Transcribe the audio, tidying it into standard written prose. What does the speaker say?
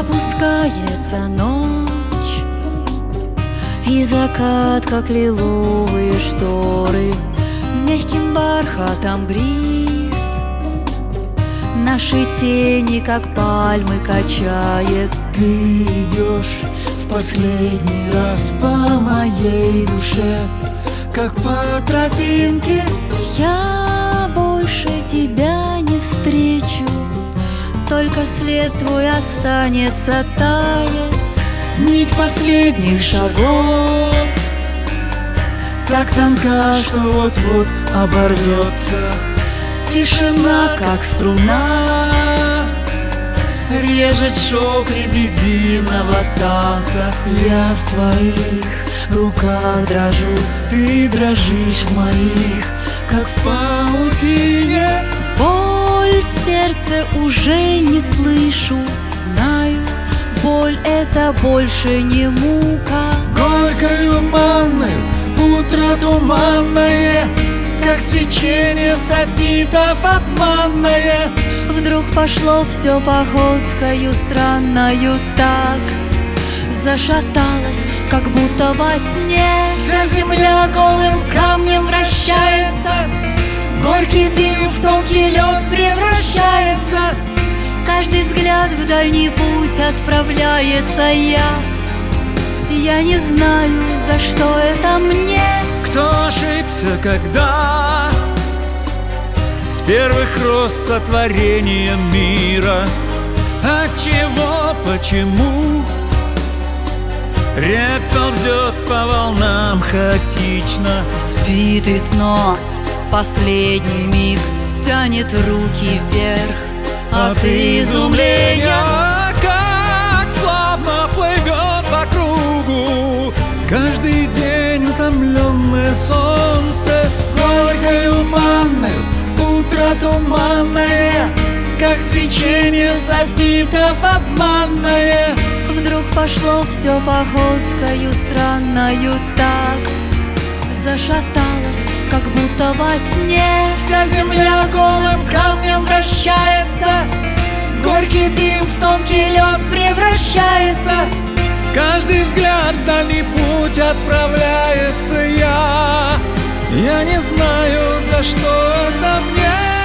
Опускается ночь, и закат, как лиловые шторы, мягким бархатом бриз наши тени, как пальмы, качает. Ты идешь в последний раз по моей душе, как по тропинке. Я больше тебя не встречу, только след твой останется таять. Нить последних шагов так тонка, что вот-вот оборвется. Тишина, как струна, режет шелк лебединого танца. Я в твоих руках дрожу, ты дрожишь в моих, как в паутине. боль в сердце уже не слышу, знаю, боль — это больше не мука. Горькою манной утро туманное, как свечение софитов обманное. Вдруг пошло все походкою странною так, зашаталась, как будто во сне. Вся земля голым камнем вращается, горький дым в тонкий лед превращается. Каждый взгляд в дальний путь отправляется. Я не знаю, за что это мне. Кто ошибся, когда с первых роз сотворения мира? Отчего, почему река ползет по волнам хаотично? Сбитый сно, последний миг тянет руки вверх от изумления. Как плавно плывет по кругу каждый день утомленное солнце. Горькою манной утро туманное, как свечение софитов обманное. Вдруг пошло все походкою странною так, зашаталась, как будто во сне. Вся земля голым камнем вращается, горький дым в тонкий лед превращается. Каждый взгляд в дальний путь отправляется. Я не знаю, за что это мне.